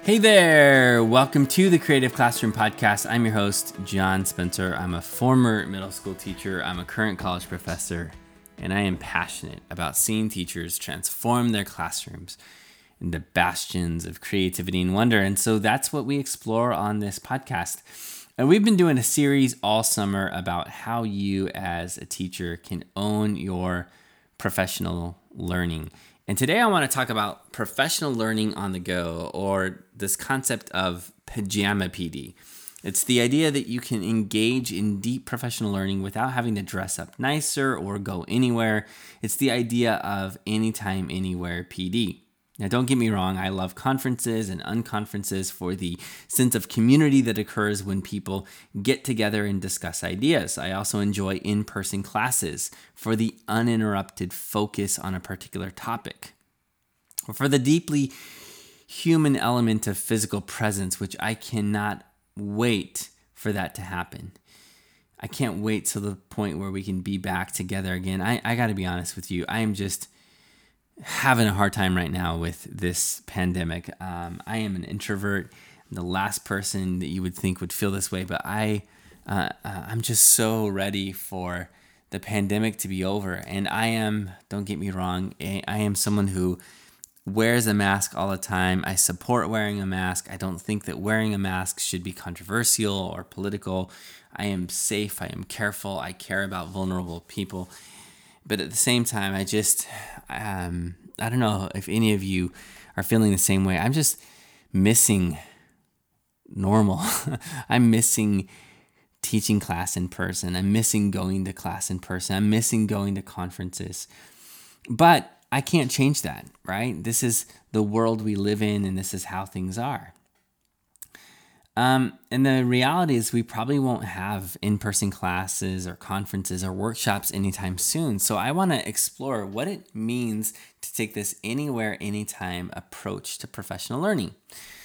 Hey there! Welcome to the Creative Classroom Podcast. I'm your host, John Spencer. I'm a former middle school teacher. I'm a current college professor, and I am passionate about seeing teachers transform their classrooms into bastions of creativity and wonder. And so that's what we explore on this podcast. And we've been doing a series all summer about how you as a teacher can own your professional learning. And today I want to talk about professional learning on the go, or this concept of pajama PD. It's the idea that you can engage in deep professional learning without having to dress up nicer or go anywhere. It's the idea of anytime, anywhere PD. Now, don't get me wrong, I love conferences and unconferences for the sense of community that occurs when people get together and discuss ideas. I also enjoy in-person classes for the uninterrupted focus on a particular topic. For the deeply human element of physical presence, which I cannot wait for that to happen. I can't wait to the point where we can be back together again. I got to be honest with you, I am just having a hard time right now with this pandemic. I am an introvert. I'm the last person that you would think would feel this way, but I'm just so ready for the pandemic to be over. And I am, don't get me wrong, I am someone who wears a mask all the time. I support wearing a mask. I don't think that wearing a mask should be controversial or political. I am safe. I am careful. I care about vulnerable people. But at the same time, I don't know if any of you are feeling the same way. I'm just missing normal. I'm missing teaching class in person. I'm missing going to class in person. I'm missing going to conferences. But I can't change that, right? This is the world we live in, and this is how things are. And the reality is we probably won't have in-person classes or conferences or workshops anytime soon. So I want to explore what it means to take this anywhere, anytime approach to professional learning.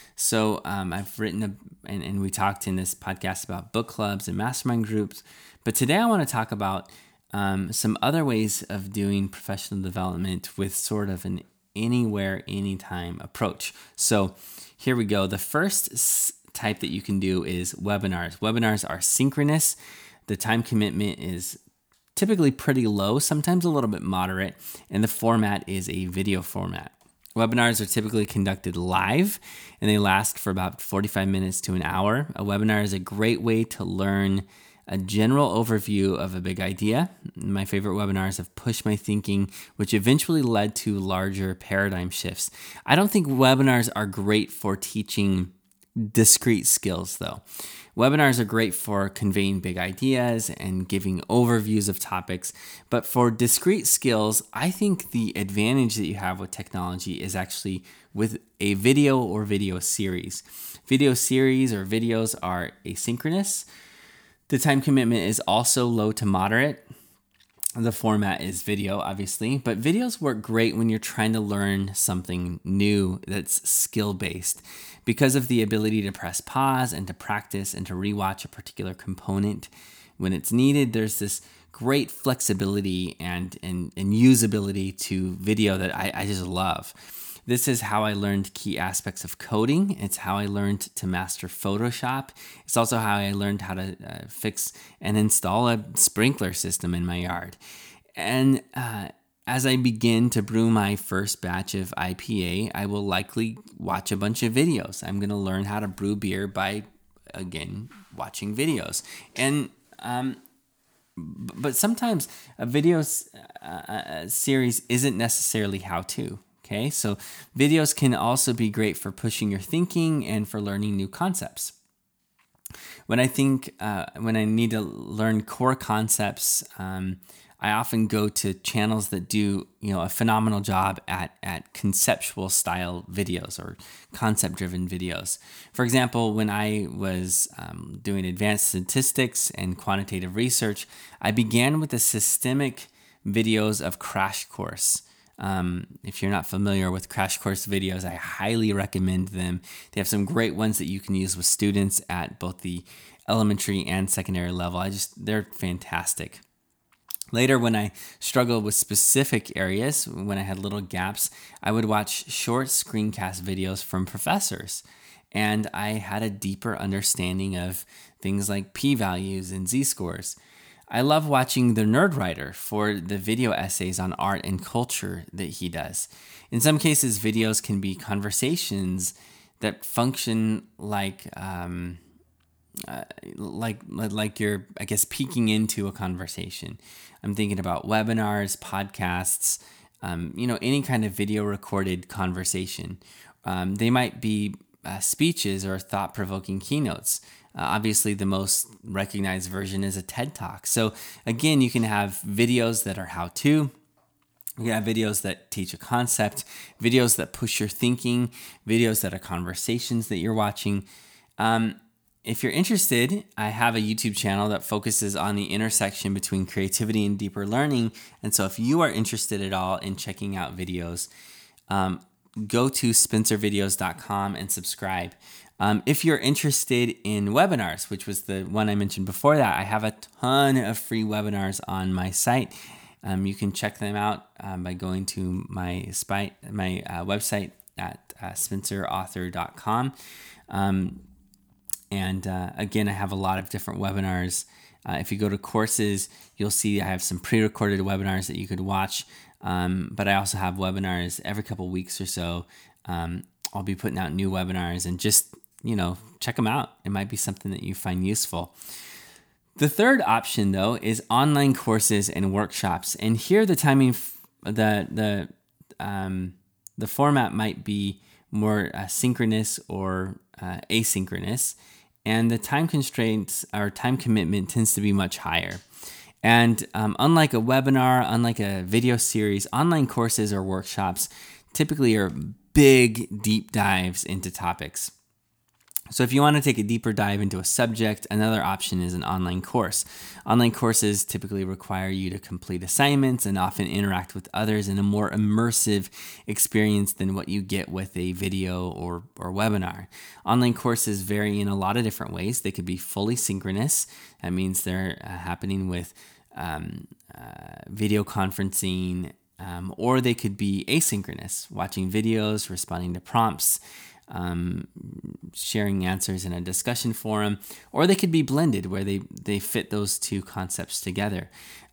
So I've written and we talked in this podcast about book clubs and mastermind groups. But today I want to talk about some other ways of doing professional development with sort of an anywhere, anytime approach. So here we go. The first type that you can do is webinars. Webinars are synchronous. The time commitment is typically pretty low, sometimes a little bit moderate, and the format is a video format. Webinars are typically conducted live, and they last for about 45 minutes to an hour. A webinar is a great way to learn a general overview of a big idea. My favorite webinars have pushed my thinking, which eventually led to larger paradigm shifts. I don't think webinars are great for teaching discrete skills, though. Webinars are great for conveying big ideas and giving overviews of topics, but for discrete skills, I think the advantage that you have with technology is actually with a video or video series. Video series or videos are asynchronous. The time commitment is also low to moderate. The format is video, obviously, but videos work great when you're trying to learn something new that's skill-based because of the ability to press pause and to practice and to rewatch a particular component when it's needed. There's this great flexibility and usability to video that I just love. This is how I learned key aspects of coding. It's how I learned to master Photoshop. It's also how I learned how to fix and install a sprinkler system in my yard. And as I begin to brew my first batch of IPA, I will likely watch a bunch of videos. I'm going to learn how to brew beer by, again, watching videos. And but sometimes a video series isn't necessarily how-to. Okay, so videos can also be great for pushing your thinking and for learning new concepts. When I need to learn core concepts, I often go to channels that do a phenomenal job at conceptual style videos or concept driven videos. For example, when I was doing advanced statistics and quantitative research, I began with the systemic videos of Crash Course. If you're not familiar with Crash Course videos, I highly recommend them. They have some great ones that you can use with students at both the elementary and secondary level. They're fantastic. Later, when I struggled with specific areas, when I had little gaps, I would watch short screencast videos from professors. And I had a deeper understanding of things like p-values and z-scores. I love watching The Nerdwriter for the video essays on art and culture that he does. In some cases, videos can be conversations that function like you're, I guess, peeking into a conversation. I'm thinking about webinars, podcasts, any kind of video recorded conversation. They might be speeches or thought-provoking keynotes. Obviously, the most recognized version is a TED Talk. So again, you can have videos that are how-to. You can have videos that teach a concept, videos that push your thinking, videos that are conversations that you're watching. If you're interested, I have a YouTube channel that focuses on the intersection between creativity and deeper learning. And so if you are interested at all in checking out videos, go to spencervideos.com and subscribe. If you're interested in webinars, which was the one I mentioned before that, I have a ton of free webinars on my site. You can check them out by going to my website at spencerauthor.com. Again, I have a lot of different webinars. If you go to courses, you'll see I have some pre-recorded webinars that you could watch. But I also have webinars every couple weeks or so. I'll be putting out new webinars, and just, check them out. It might be something that you find useful. The third option, though, is online courses and workshops. And here the timing, the format might be more synchronous or asynchronous, and the time constraints or time commitment tends to be much higher. And unlike a webinar, unlike a video series, online courses or workshops typically are big, deep dives into topics. So if you want to take a deeper dive into a subject, another option is an online course. Online courses typically require you to complete assignments and often interact with others in a more immersive experience than what you get with a video or webinar. Online courses vary in a lot of different ways. They could be fully synchronous. That means they're happening with video conferencing, or they could be asynchronous, watching videos, responding to prompts, sharing answers in a discussion forum, or they could be blended where they fit those two concepts together.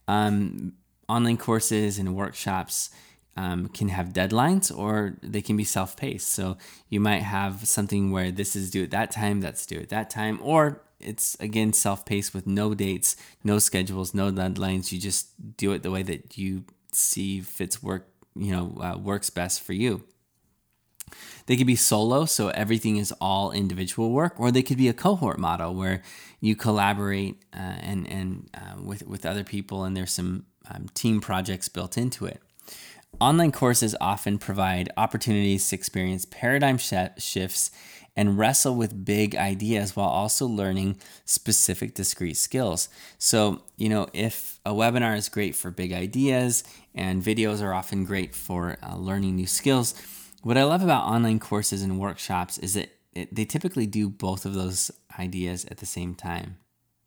Online courses and workshops can have deadlines, or they can be self-paced. So you might have something where this is due at that time, that's due at that time, or it's, again, self-paced with no dates, no schedules, no deadlines. You just do it the way that you see fits works best for you. They could be solo, so everything is all individual work, or they could be a cohort model where you collaborate with other people, and there's some team projects built into it. Online courses often provide opportunities to experience paradigm shifts and wrestle with big ideas while also learning specific discrete skills. So, if a webinar is great for big ideas and videos are often great for learning new skills, what I love about online courses and workshops is that they typically do both of those ideas at the same time.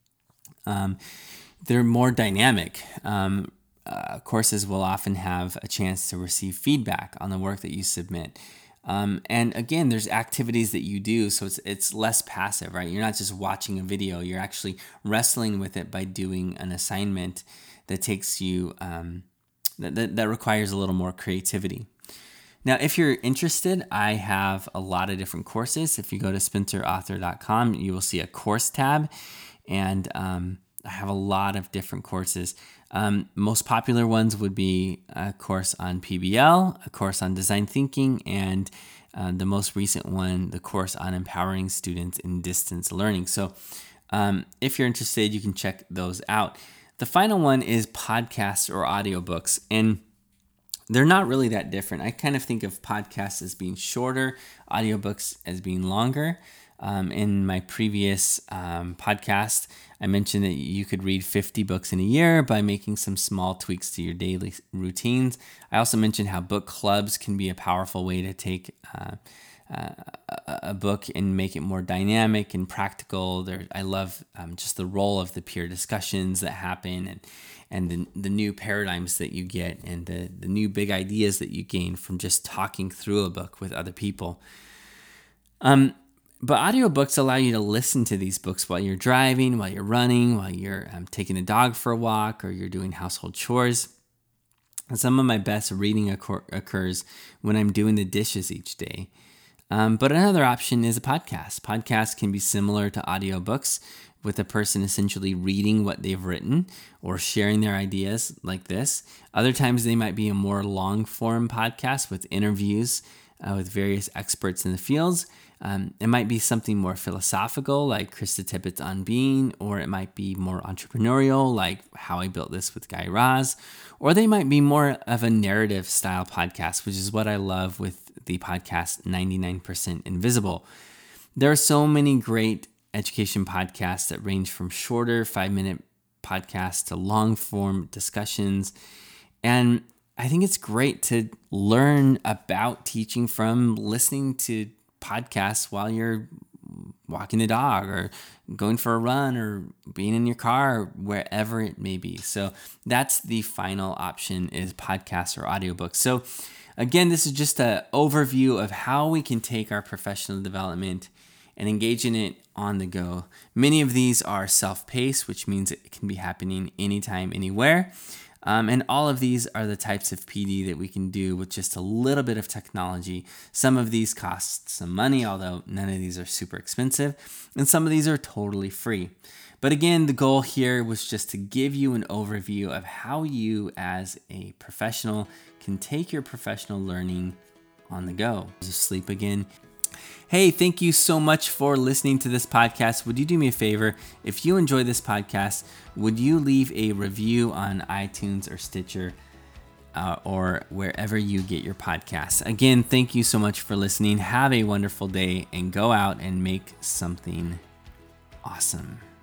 They're more dynamic. Courses will often have a chance to receive feedback on the work that you submit. And again, there's activities that you do, so it's less passive, right? You're not just watching a video. You're actually wrestling with it by doing an assignment that takes you, that requires a little more creativity. Now, if you're interested, I have a lot of different courses. If you go to spencerauthor.com, you will see a course tab, and I have a lot of different courses. Most popular ones would be a course on PBL, a course on design thinking, and the most recent one, the course on empowering students in distance learning. So if you're interested, you can check those out. The final one is podcasts or audiobooks, and they're not really that different. I kind of think of podcasts as being shorter, audiobooks as being longer. In my previous podcast, I mentioned that you could read 50 books in a year by making some small tweaks to your daily routines. I also mentioned how book clubs can be a powerful way to take a a book and make it more dynamic and practical. I love just the role of the peer discussions that happen and the new paradigms that you get and the new big ideas that you gain from just talking through a book with other people. But audiobooks allow you to listen to these books while you're driving, while you're running, while you're taking the dog for a walk, or you're doing household chores. And some of my best reading occurs when I'm doing the dishes each day. But another option is a podcast. Podcasts can be similar to audiobooks, with a person essentially reading what they've written or sharing their ideas like this. Other times they might be a more long-form podcast with interviews with various experts in the fields. It might be something more philosophical like Krista Tippett's On Being, or it might be more entrepreneurial like How I Built This with Guy Raz, or they might be more of a narrative style podcast, which is what I love with the podcast 99% Invisible. There are so many great education podcasts that range from shorter 5-minute podcasts to long form discussions. And I think it's great to learn about teaching from listening to podcasts while you're walking the dog or going for a run or being in your car, or wherever it may be. So that's the final option, is podcasts or audiobooks. So again, this is just an overview of how we can take our professional development and engage in it on the go. Many of these are self-paced, which means it can be happening anytime, anywhere. And all of these are the types of PD that we can do with just a little bit of technology. Some of these cost some money, although none of these are super expensive. And some of these are totally free. But again, the goal here was just to give you an overview of how you as a professional can take your professional learning on the go. Just sleep again. Hey, thank you so much for listening to this podcast. Would you do me a favor? If you enjoy this podcast, would you leave a review on iTunes or Stitcher or wherever you get your podcasts? Again, thank you so much for listening. Have a wonderful day and go out and make something awesome.